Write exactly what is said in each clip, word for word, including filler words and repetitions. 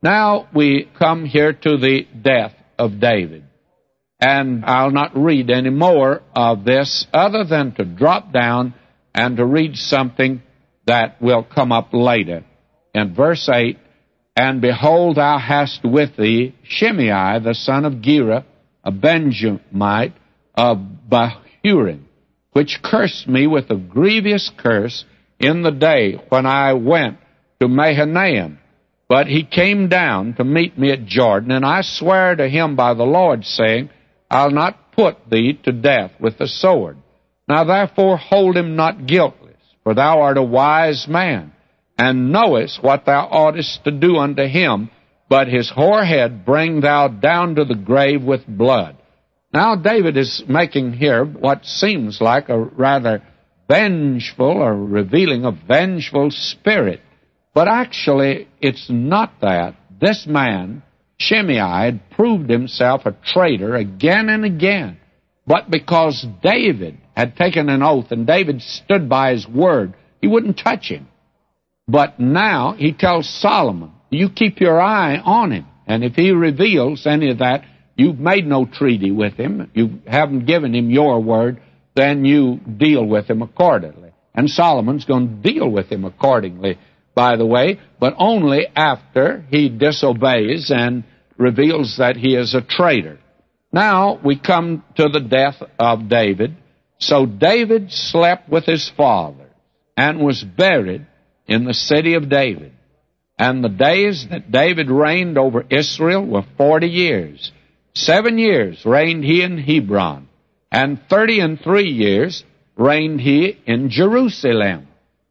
Now we come here to the death of David. And I'll not read any more of this other than to drop down and to read something that will come up later. In verse eight, "And behold, thou hast with thee Shimei, the son of Gera, a Benjamite of Bahurim, which cursed me with a grievous curse in the day when I went to Mahanaim. But he came down to meet me at Jordan, and I swear to him by the Lord, saying, I'll not put thee to death with the sword. Now therefore hold him not guiltless, for thou art a wise man, and knowest what thou oughtest to do unto him, but his whorehead bring thou down to the grave with blood." Now David is making here what seems like a rather vengeful or revealing a vengeful spirit. But actually, it's not that. This man, Shimei, had proved himself a traitor again and again. But because David had taken an oath and David stood by his word, he wouldn't touch him. But now he tells Solomon, you keep your eye on him. And if he reveals any of that, you've made no treaty with him, you haven't given him your word, then you deal with him accordingly. And Solomon's going to deal with him accordingly, by the way, but only after he disobeys and reveals that he is a traitor. Now we come to the death of David. So David slept with his father and was buried in the city of David. And the days that David reigned over Israel were forty years. Seven years reigned he in Hebron, and thirty and three years reigned he in Jerusalem.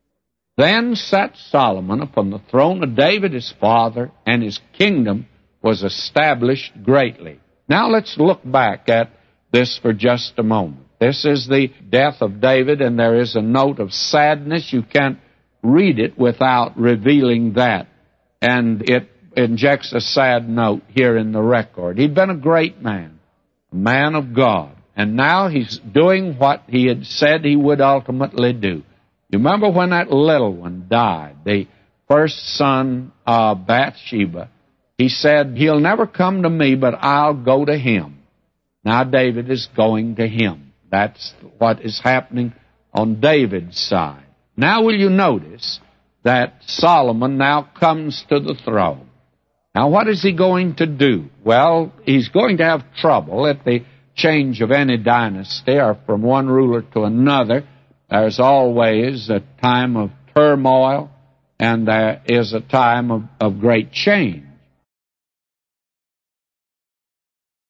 Then sat Solomon upon the throne of David his father, and his kingdom was established greatly. Now let's look back at this for just a moment. This is the death of David, and there is a note of sadness. You can't read it without revealing that. And it injects a sad note here in the record. He'd been a great man, a man of God, and now he's doing what he had said he would ultimately do. You remember when that little one died, the first son of Bathsheba, he said, he'll never come to me, but I'll go to him. Now David is going to him. That's what is happening on David's side. Now will you notice that Solomon now comes to the throne. Now what is he going to do? Well, he's going to have trouble at the change of any dynasty or from one ruler to another. There's always a time of turmoil, and there is a time of, of great change.